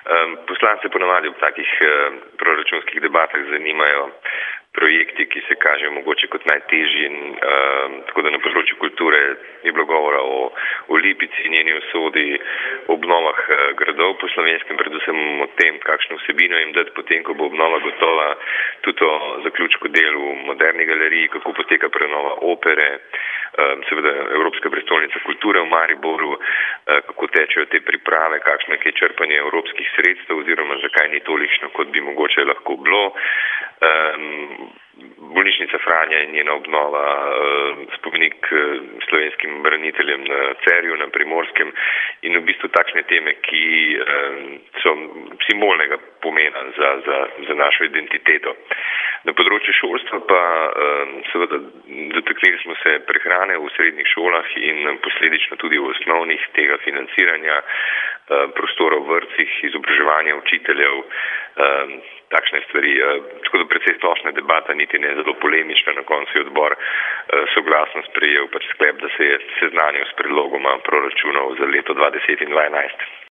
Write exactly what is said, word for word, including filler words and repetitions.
Poslance ponavadi v takih proračunskih debatah zanimajo projekti, ki se kažejo mogoče kot najtežji, in uh, tako da na področju kulture je bilo govora o, o Lipici, njeni usodi, obnovah uh, gradov po slovenskem, predvsem o tem, kakšno vsebino jim dati potem, ko bo obnova gotova, tudi o zaključku del v Moderni galeriji, kako poteka prenova opere, uh, seveda Evropska prestolnica kulture v Mariboru, uh, kako tečejo te priprave, kakšno je črpanje evropskih sredstev oziroma zakaj ni tolikšno, kot bi mogoče lahko bilo. Um, Bolnišnica Franja in njena obnova, spomenik slovenskim braniteljem na Cerju, na Primorskem in v bistvu takšne teme, ki so simbolnega pomena za, za, za našo identiteto. Na področju šolstva pa seveda dotaknili smo se prehrane v srednjih šolah in posledično tudi v osnovnih, tega financiranja, prostora v vrtcih, izobraževanja učiteljev, takšne stvari. Tako da precej splošna debata, niti ne zelo polemična, na koncu je odbor soglasno sprejel pač sklep, da se je seznanil s predlogoma proračunov za leto dva deset in dva enajst.